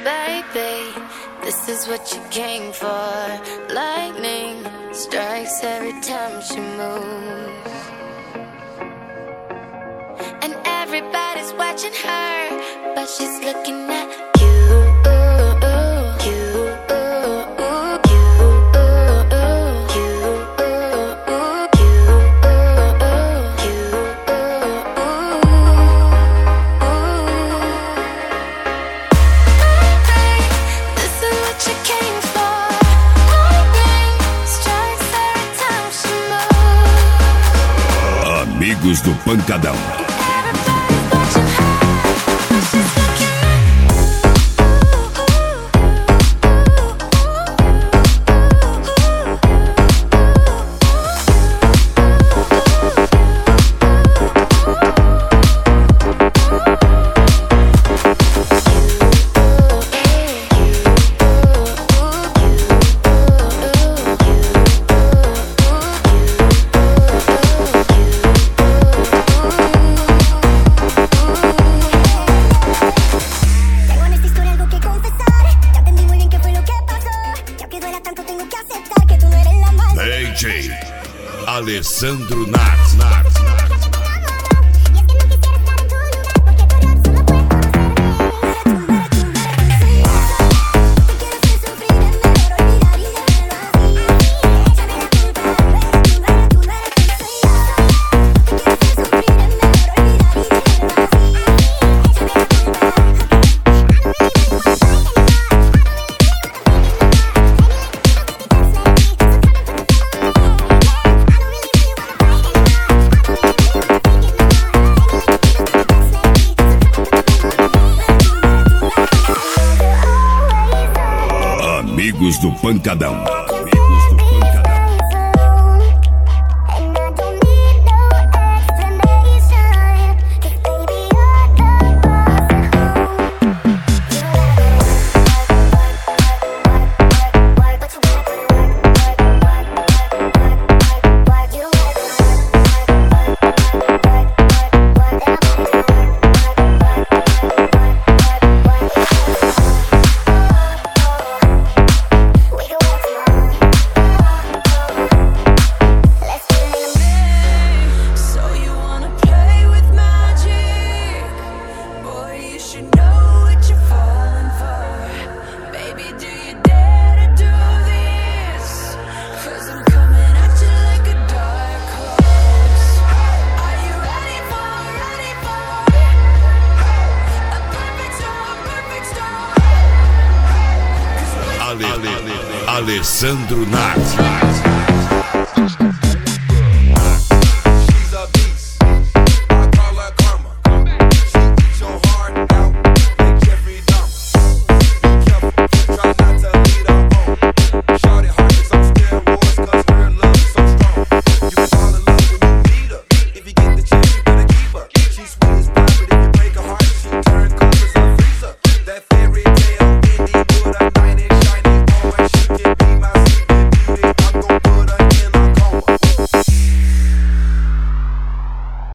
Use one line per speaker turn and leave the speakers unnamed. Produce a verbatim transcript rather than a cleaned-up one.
Baby, this is what you came for. Lightning strikes every time she moves, and everybody's watching her, but she's looking at you.
Amigos do Pancadão. D J Alessandro Nartz, Nartz, Nartz. Amigos do Pancadão. Ale, Ale, Alessandro Nartz.